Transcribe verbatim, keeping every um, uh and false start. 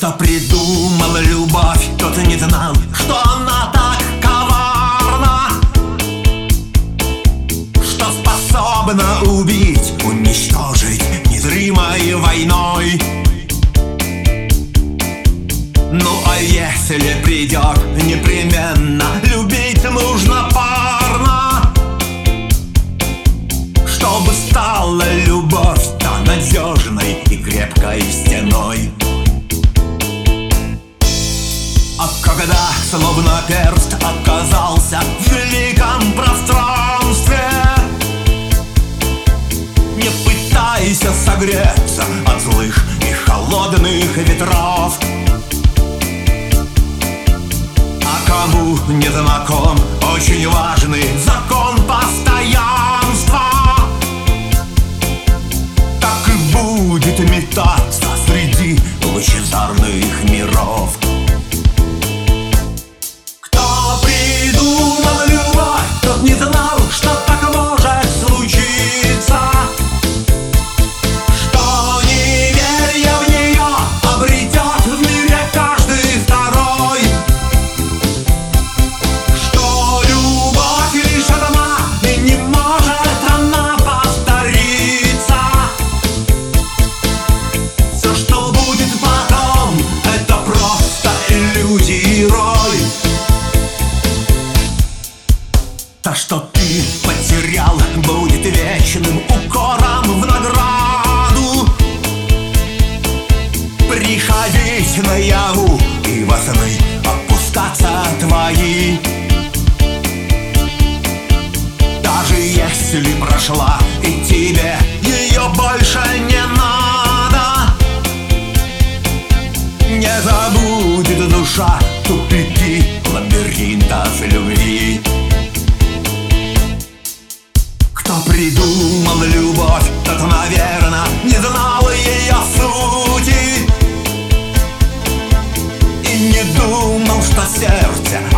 Кто придумал любовь, тот не знал, что она так коварна, что способна убить, уничтожить незримой войной. Ну а если придет, непременно любить нужно парно, чтобы стала любовь да надежной и крепкой стеной. А когда словно перст оказался в великом пространстве, не пытайся согреться от злых и холодных ветров. А кому не знаком очень важный закон постоянства, так и будет метаться среди лучезарных миров. Не знал, что так может случиться, что, не веря в нее, обретет в мире каждый второй, что любовь лишь одна и не может она повториться. Все, что будет потом, это просто иллюзии рой. То, что ты потерял, будет вечным укором в награду. Приходить наяву и во сны опускаться твои. Даже если прошла и тебе ее больше не надо, не забудет душа тупики лабиринтов любви. Кто придумал любовь, тот, наверно, не знал ее сути и не думал, что сердце